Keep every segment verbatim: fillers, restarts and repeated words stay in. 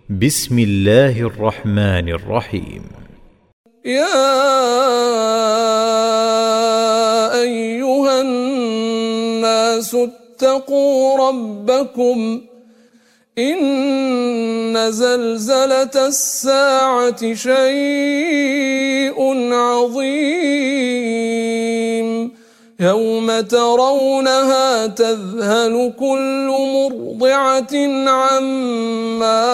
بسم الله الرحمن الرحيم. يا أيها الناس اتقوا ربكم إن زلزلة الساعة شيء عظيم يوم ترونها تذهل كل مرضعة عما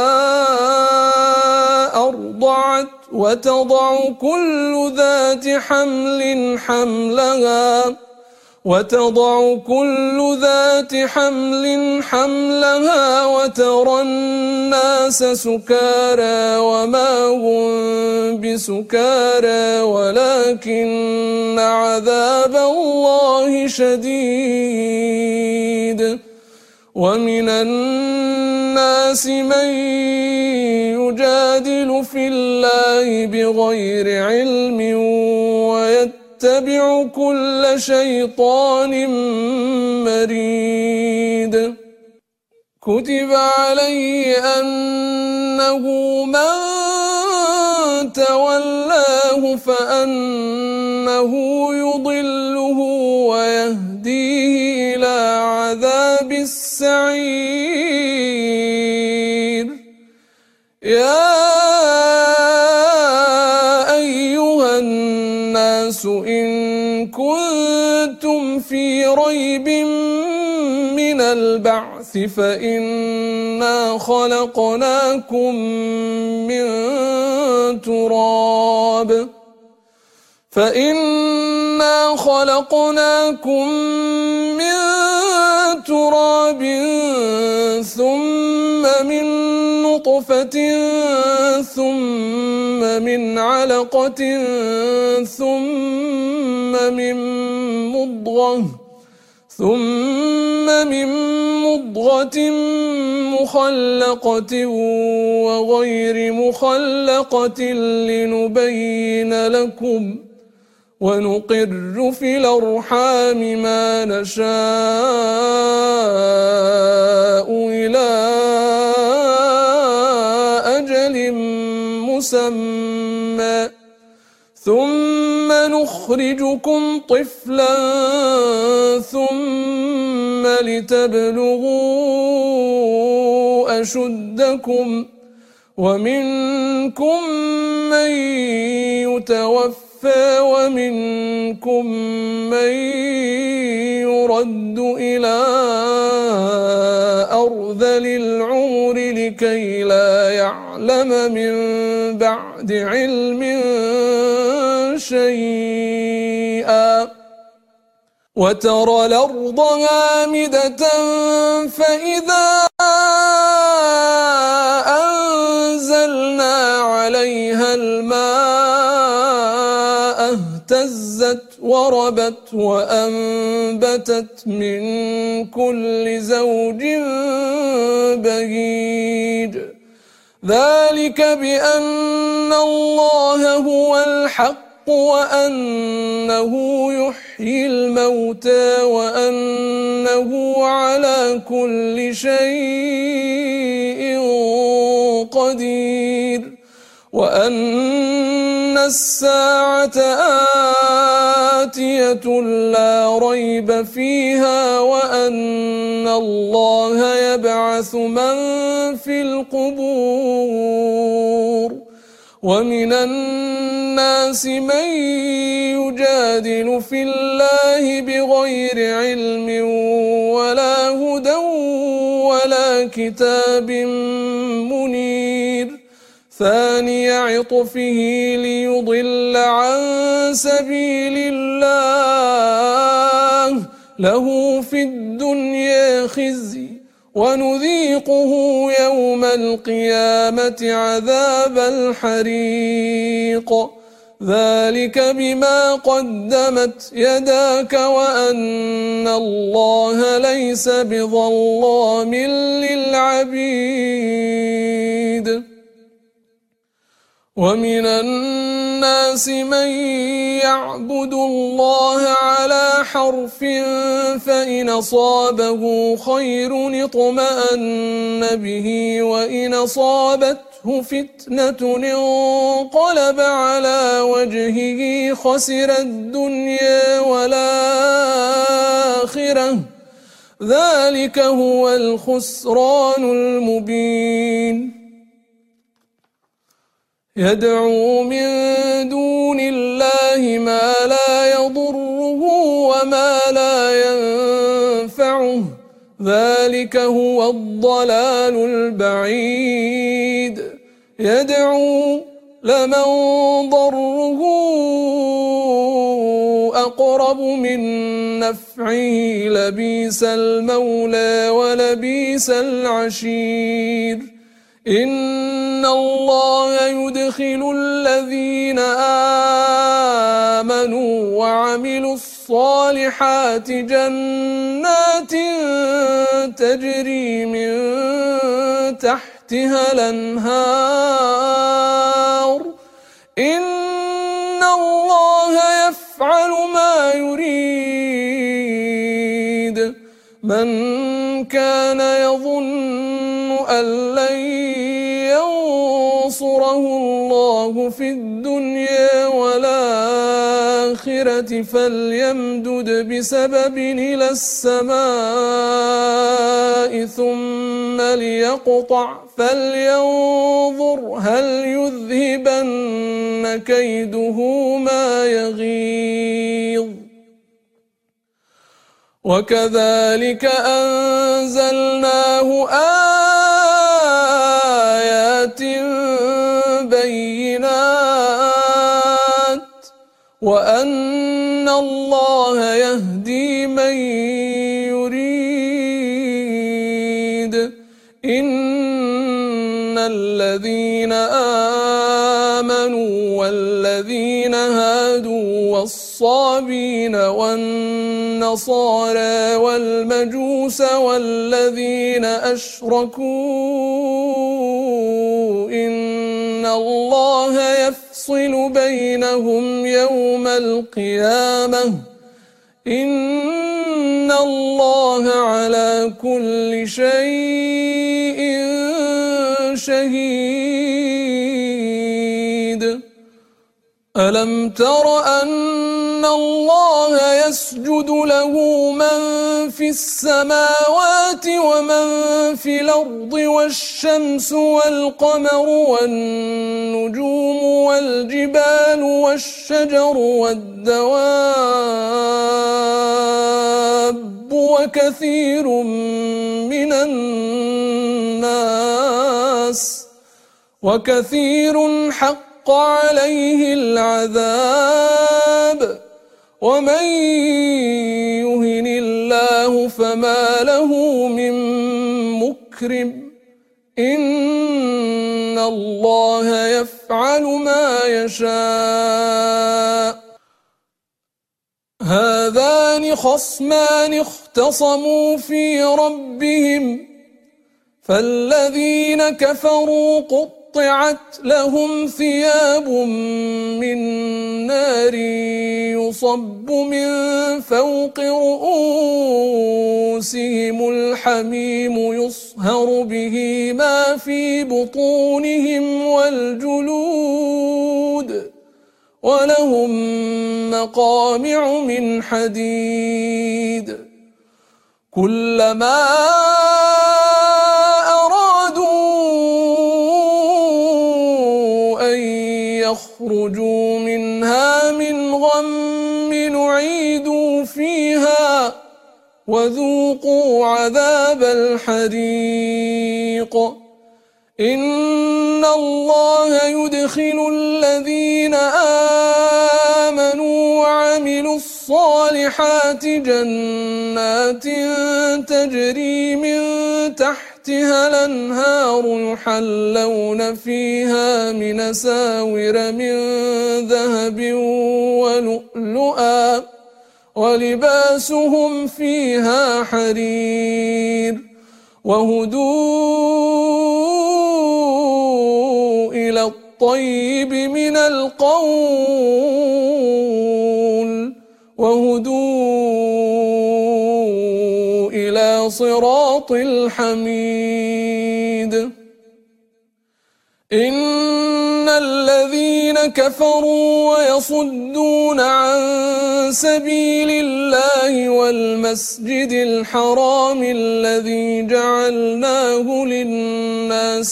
أرضعت وتضع كل ذات حمل حملها وتضع كل ذات حمل حملها وترى الناس سكارى وما هم بسكارى ولكن عذاب الله شديد. ومن الناس من يجادل في الله بغير علم ويتبع كل شيطان مريد. كتب عليه أنه من تولاه فأنه يضله ويهديه إلى عذاب السعير. يا أيها الناس إن كنتم في ريب من البعث فإنا خلقناكم من تراب فإنا خلقناكم من تراب ثم من نطفة ثم من علقة ثم من مضغة ثم من مضغة مخلقة وغير مخلقة لنبين لكم ونقر في الأرحام ما نشاء إلى أجل مسمى ثم نخرجكم طفلا ثم لتبلغوا أشدكم ومنكم من يتوفى ومنكم من يرد إلى أرذل العمر لكي لا يعلم من بعد علم شيئا. وترى الأرض هامدة فإذا أنزلنا عليها الماء اهتزت وربت وأنبتت من كل زوج بهيج. ذلك بأن الله هو الحق وأنه يحيي الموتى وأنه على كل شيء قدير وأن الساعة آتية لا ريب فيها وأن الله يبعث من في القبور. ومن الناس من يجادل في الله بغير علم ولا هدى ولا كتاب منير. ثاني عطفه ليضل عن سبيل الله له في الدنيا خزي ونذيقه يوم القيامة عذاب الحريق. ذلك بما قدمت يداك وأن الله ليس بظلام للعبيد. ومن الناس الناس من يعبد الله على حرف فإن أصابه خير اطمأن به وإن أصابته فتنة انقلب على وجهه خسر الدنيا والآخرة ذلك هو الخسران المبين يدعو من دون الله ما لا يضره وما لا ينفعه ذلك هو الضلال البعيد يدعو لمن ضره أقرب من نفعه لبئس المولى ولبئس العشير إن الله يدخل الذين آمنوا وعملوا الصالحات جنات تجري من تحتها الأنهار إن الله يفعل ما يريد من كان يظن أن لن ينصره الله في الدنيا والآخرة فليمدد بسبب إلى السماء ثم ليقطع فلينظر هل يذهبن كيده ما يغيظ وكذلك أنزلناه آيات بينات وأن الله يهدي من يريد إن الذين آمنوا والذين هادوا والصابين والنصارى والمجوس والذين أشركوا إن الله يفصل بينهم يوم القيامة إن الله على كل شيء شهيد ألم تر أن الله يسجد له من في السماوات ومن في الأرض والشمس والقمر والنجوم والجبال والشجر والدواب وكثير من الناس وكثير حق عليه العذاب ومن يهن الله فما له من مكرم إن الله يفعل ما يشاء هذان خصمان اختصموا في ربهم فالذين كفروا قطعت لهم ثياب من نار يصب من فوق رؤوسهم الحميم يصهر به ما في بطونهم والجلود ولهم مقامع من حديد كلما يخرجوا منها من غم نعيدوا فيها وذوقوا عذاب الحريق إن الله يدخل الذين آمنوا وعملوا الصالحات جنات تجري من تحتها الأنهار يحلون فيها من أساور من ذهب ولؤلؤا ولباسهم فيها حرير وهدوا إلى الطيب من القول وهدوا إلى صراط الحميد. إن الذين كفروا ويصدون عن سبيل الله والمسجد الحرام الذي جعلناه للناس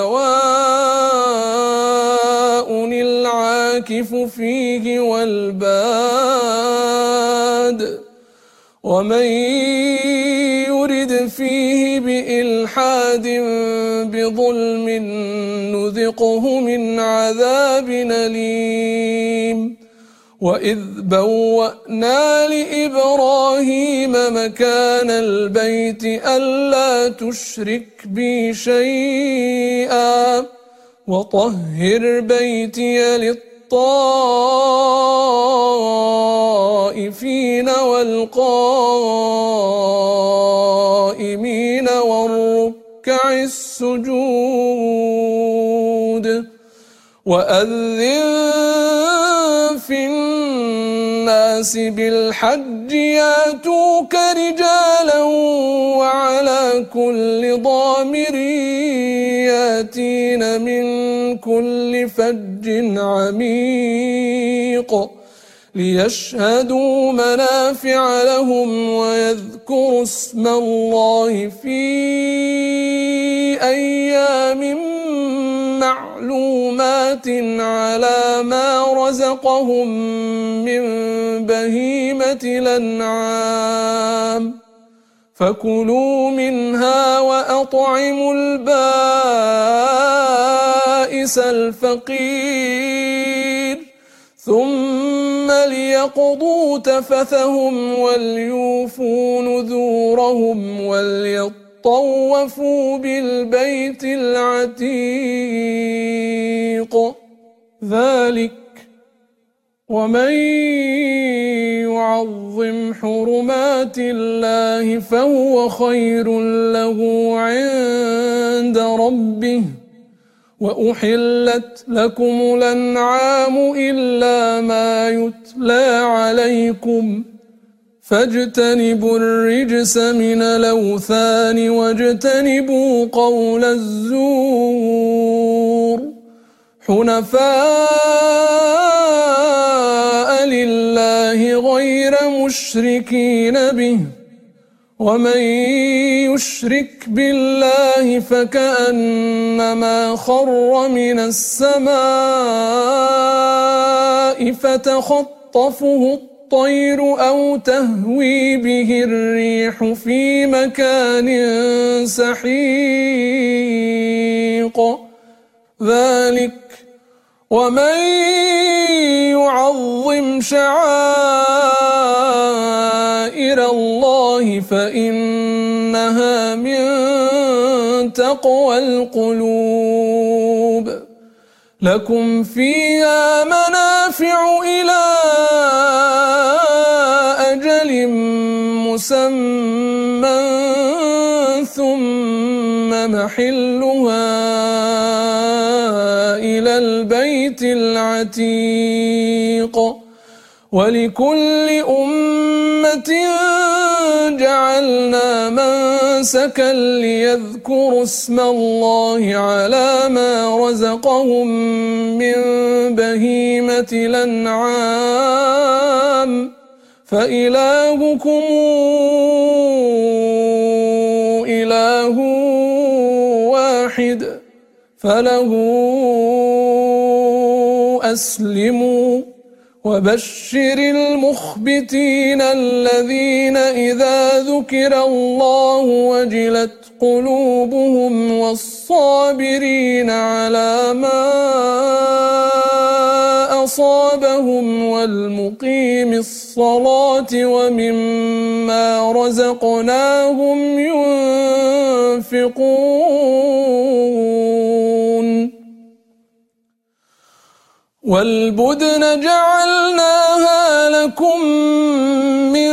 سواء العاكف فيه والباد ومن يرد فيه بإلحاد بظلم نذقه من عذاب أليم. وإذ بوأنا لإبراهيم مكان البيت ألا تشرك بي شيئا وطهر بيتي للطائفين والقائمين والركع السجود. وأذن في الناس بالحج ياتوك رجالا وعلى كل ضامر ياتين من كل فج عميق ليشهدوا منافع لهم ويذكروا اسم الله في أيام معلومات على ما رزقهم من بهيمة الأنعام فكلوا منها وأطعموا البائس الفقير ثم ليقضوا تفثهم وليوفوا نذورهم وليطوفوا بالبيت العتيق. ذلك ومن يعظم حرمات الله فهو خير له عند ربه. وأحلت لكم الأنعام إلا ما يتلى عليكم فاجتنبوا الرجس من الأوثان واجتنبوا قول الزور حنفاء لله غير مشركين به ومن يشرك بالله فكأنما خر من السماء فتخطفه الطير أو تهوي به الريح في مكان سحيق. ذلك ومن يعظم شعائر الله فإنها من تقوى القلوب. لكم فيها منافع إلى أجل مسمى ثم محلها إلى البيت العتيق. ولكل أمة جعلنا منسكا ليذكروا اسم الله على ما رزقهم من بهيمة الأنعام فإلهكم إله واحد فله أسلموا. وبشر المخبتين الذين إذا ذكر الله وجلت قلوبهم والصابرين على ما أصابهم والمقيم الصلاة ومما رزقناهم ينفقون. والبدن جعلناها لكم من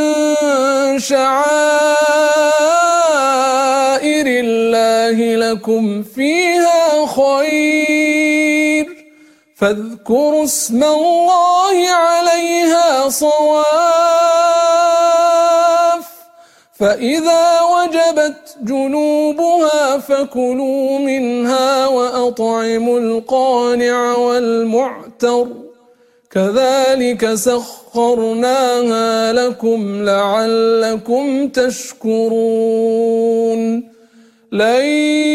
شعائر الله لكم فيها خير فاذكروا اسم الله عليها صواف فإذا وجبت جنوبها فكلوا منها وأطعموا القانع والمعتر كذلك سخرناها لكم لعلكم تشكرون لن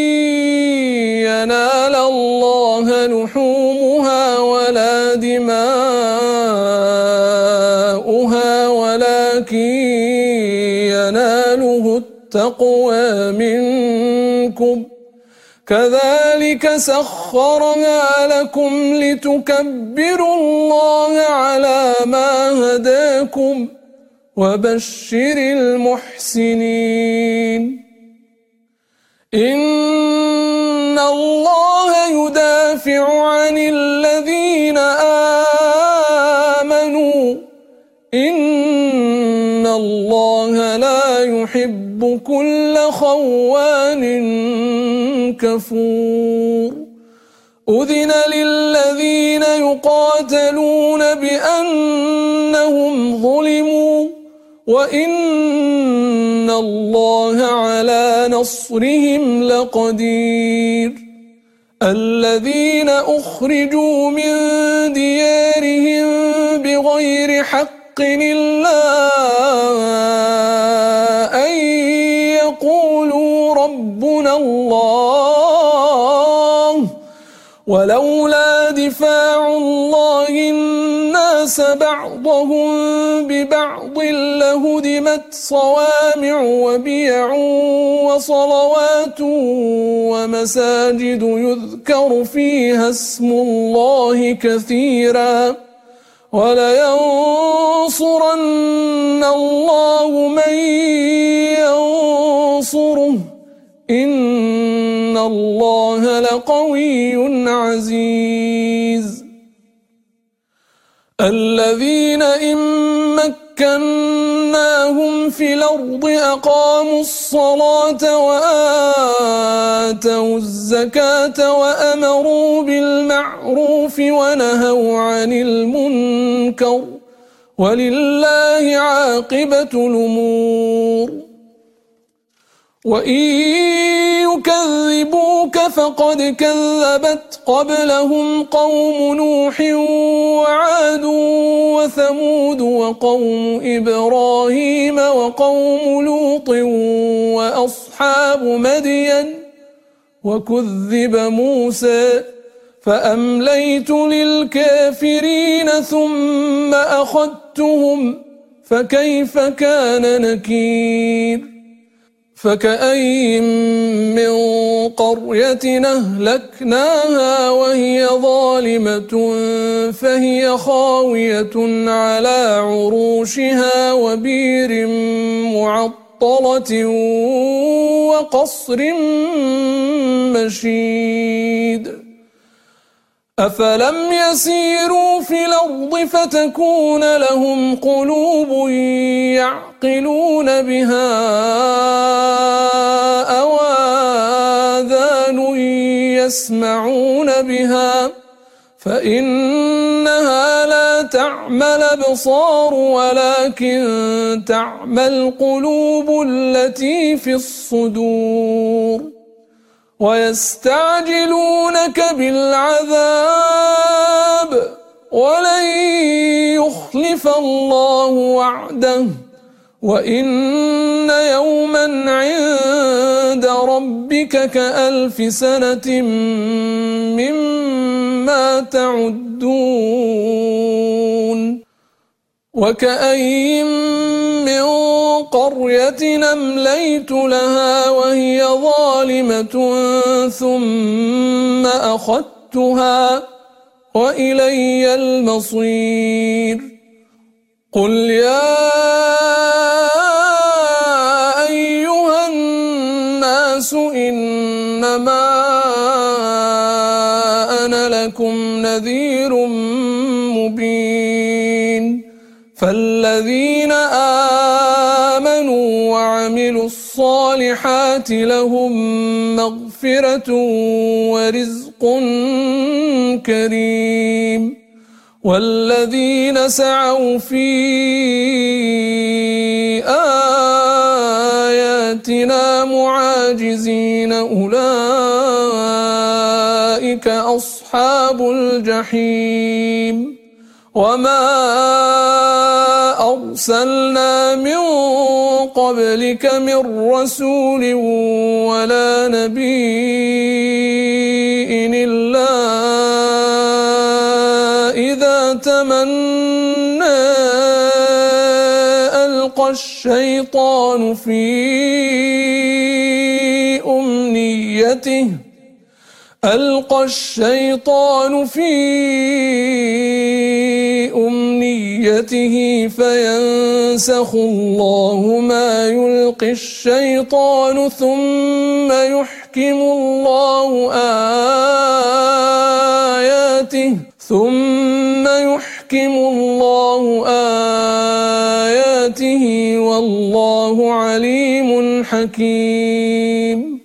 ينال الله لحومها ولا دماؤها ولكن يناله التقوى منكم كذلك سخرها لكم لتكبروا الله على ما هداكم وبشر المحسنين إن الله يدافع عن الذين آمنوا إن الله لا يحب كل خوان كفور أذن للذين يقاتلون بأنهم ظلموا وإن الله على نصرهم لقدير الذين أخرجوا من ديارهم بغير حق إلا أن يقولوا ربنا الله ولولا دفاع الله الناس بعضهم ببعض لهدمت صوامع وبيع وصلوات ومساجد يذكر فيها اسم الله كثيرا ولينصرن الله من ينصره إن الله لقوي عزيز الذين إن مكناهم في الأرض أقاموا الصلاة وآتوا الزكاة وأمروا بالمعروف ونهوا عن المنكر ولله عاقبة الأمور وإن يكذبوك فقد كذبت قبلهم قوم نوح وعاد وثمود وقوم إبراهيم وقوم لوط وأصحاب مدين وكذب موسى فأمليت للكافرين ثم أخذتهم فكيف كان نكير فكأين من قرية أهلكناها وهي ظالمة فهي خاوية على عروشها وبير معطلة وقصر مشيد أفلم يسيروا في الأرض فتكون لهم قلوب يعقلون بها أو آذان يسمعون بها فإنها لا تعمى الأبصار ولكن تعمى القلوب التي في الصدور ويستعجلونك بالعذاب ولن يخلف الله وعده وإن يوما عند ربك كألف سنة مما تعدون وكأين من قرية أمليت لها وهي ظالمة ثم أخذتها وإلي المصير قل يا أيها الناس إنما أنا لكم نذير مبين فالذين آمنوا وعملوا الصالحات لهم مغفرة ورزق كريم والذين سعوا في آياتنا معاجزين أولئك أصحاب الجحيم وما أرسلنا من قبلك من رسول ولا نبي إلا إذا تمنى ألقى الشيطان في أمنيته ألقى الشيطان في أمنيته فينسخ الله ما يلقي الشيطان ثم يحكم الله آياته ثم يحكم الله آياته والله عليم حكيم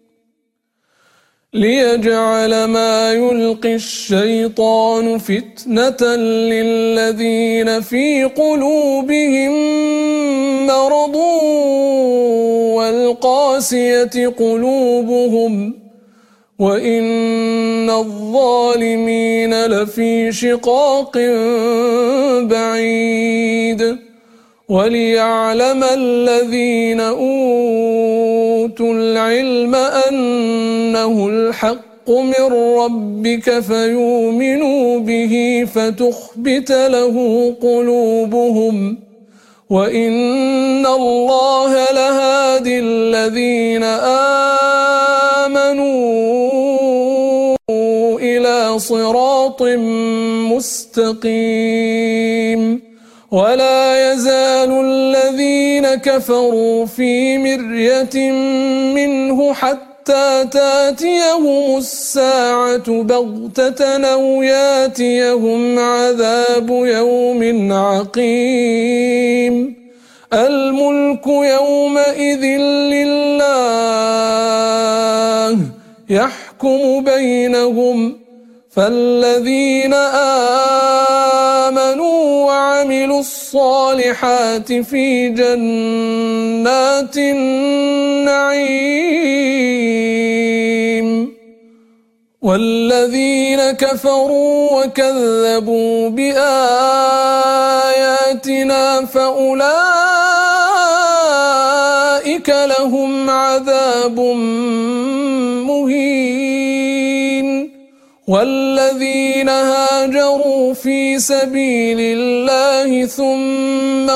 ليجعل ما يلقي الشيطان فتنة للذين في قلوبهم مرض والقاسية قلوبهم وإن الظالمين لفي شقاق بعيد وليعلم الذين أوتوا العلم أنه الحق من ربك فيؤمنوا به فتخبت له قلوبهم وإن الله لهادي الذين آمنوا إلى صراط مستقيم ولا يزال الذين كفروا في مرية منه حتى تاتيهم الساعة بغتة أو ياتيهم عذاب يوم عقيم الملك يومئذ لله يحكم بينهم فالذين آمنوا وعملوا الصالحات في جنات النعيم والذين كفروا وكذبوا بآياتنا فأولئك لهم عذاب مهين والذين هاجروا في سبيل الله ثم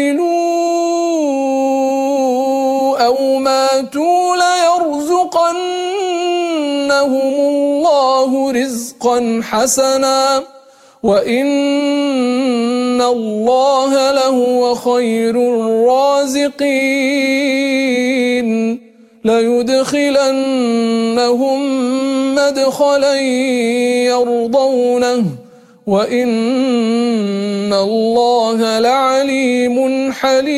قتلوا أو ماتوا ليرزقنهم الله رزقا حسنا وإن الله لهو خير الرازقين ليدخلنهم مدخلا يرضونه وإن الله لعليم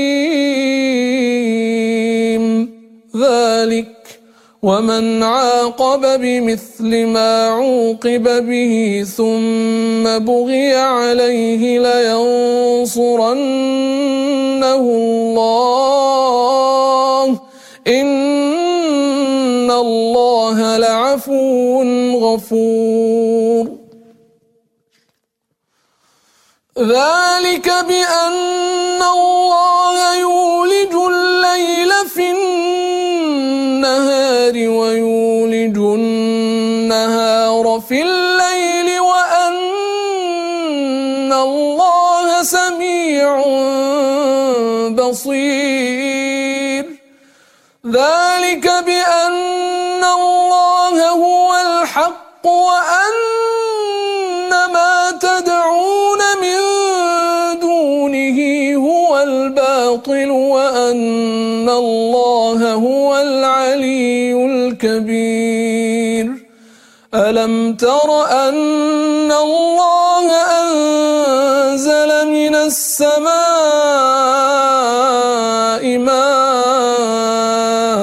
حليم ذلك ومن عاقب بمثل ما عوقب به ثم بغي عليه لينصرنه الله إن الله لعفو غفور ذلك بأن الله يولج الليل في النهار ويولج النهار في الليل وأن الله سميع بصير ذلك بأن الله هو الحق وأن ما تدعون من دونه هو الباطل وأن الله هو العلي الكبير ألم تر أن الله أنزل من السماء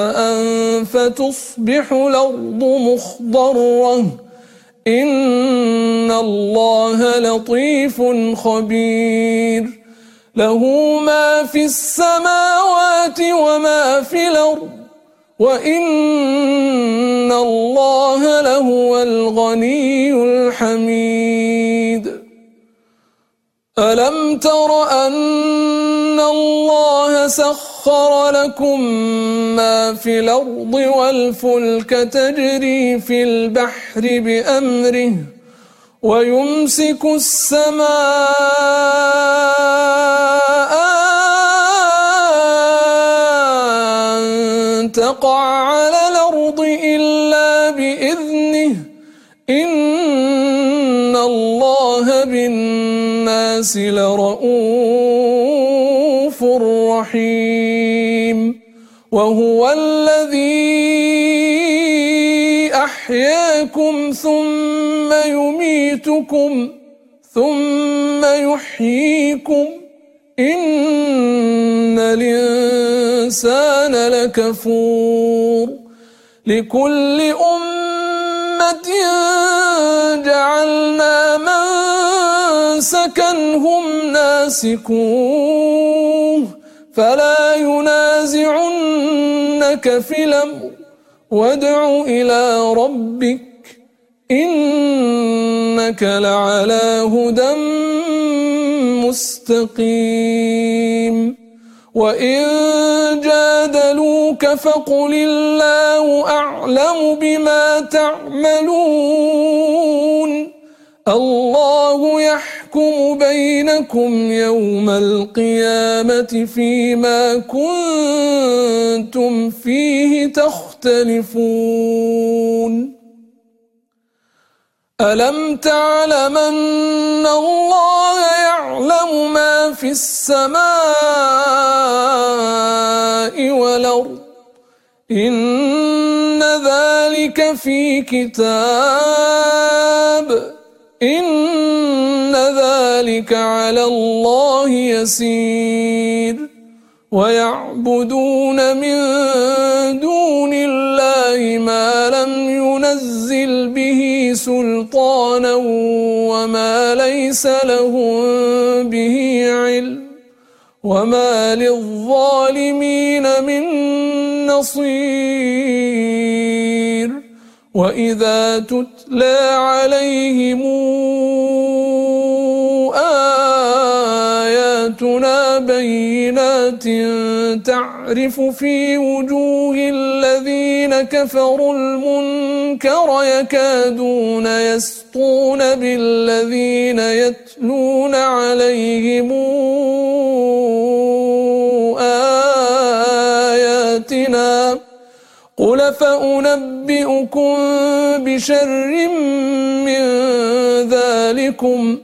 ماء فتصبح الأرض مخضرة إن إن الله لطيف خبير له ما في السماوات وما في الأرض وإن الله لهو الغني الحميد ألم تر أن الله سخر لكم ما في الأرض والفلك تجري في البحر بأمره ويمسك السماء أن تقع على الأرض إلا بإذنه إن الله بالناس لرؤوف رحيم وهو الذي أحياكم ثم يميتكم ثم يحييكم إن الإنسان لكفور لكل أمة جعلنا منسكا هم ناسكوه فلا ينازعنك في الأمر وادع إلى ربك إنك لعلى هدى مستقيم وإن جادلوك فقل الله أعلم بما تعملون الله يحكم بينكم يوم القيامة فيما كنتم فيه تختلفون ألم تعلم أن الله يعلم ما في السماء والأرض إن ذلك في كتاب إن ذلك على الله يسير ويعبدون من دون الله ما لم ينزل به سلطانا وما ليس لهم به علم وما للظالمين من نصير وإذا تتلى عليهم آياتنا بينات تعرف في وجوه الذين كفروا المنكر يكادون يسطون بالذين يتلون عليهم آياتنا قل فأنبئكم بشر من ذلكم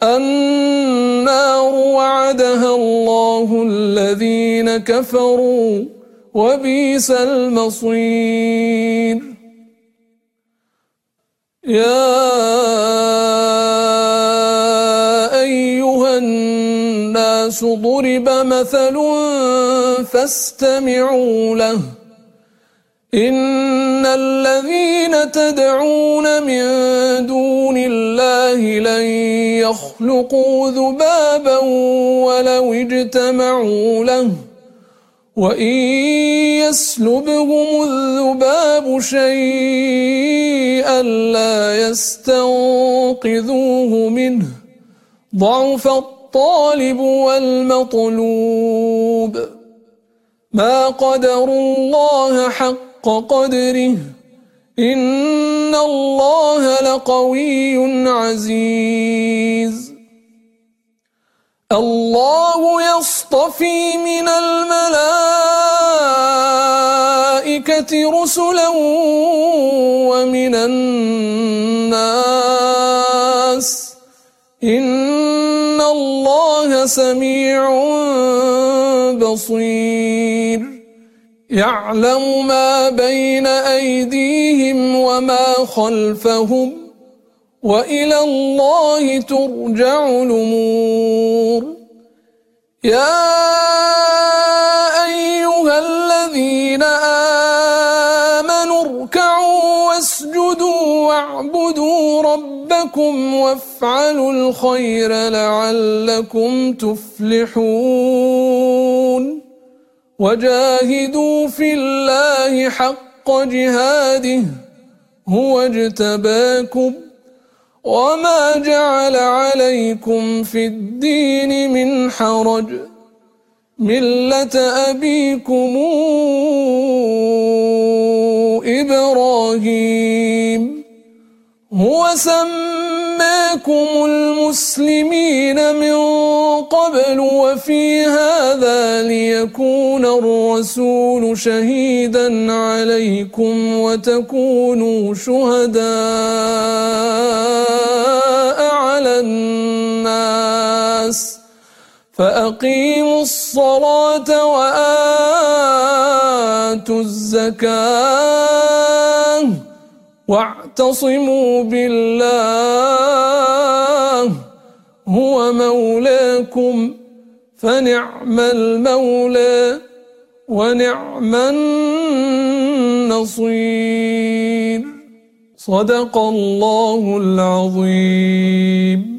النار وعدها الله الذين كفروا وبئس المصير يا أيها الناس ضرب مثل فاستمعوا له إن الذين تدعون من دون الله لن يخلقوا ذبابا ولو اجتمعوا له وإن يسلبهم الذباب شيئا لا يستنقذوه منه ضعف الطالب والمطلوب ما قدروا الله حق قدره إن الله لقوي عزيز الله يصطفي من الملائكة رسلا ومن الناس إن الله سميع بصير يعلم ما بين أيديهم وما خلفهم وإلى الله ترجع الأمور يا أيها الذين آمنوا اركعوا واسجدوا واعبدوا ربكم وافعلوا الخير لعلكم تفلحون وجاهدوا في الله حق جهاده هو اجتباكم وما جعل عليكم في الدين من حرج ملة أبيكم إبراهيم هو سماكم المسلمين من قبل وفي هذا ليكون الرسول شهيدا عليكم وتكونوا شهداء على الناس فأقيموا الصلاة وآتوا الزكاة واعتصموا بالله هو مولاكم فنعم المولى ونعم النصير صدق الله العظيم.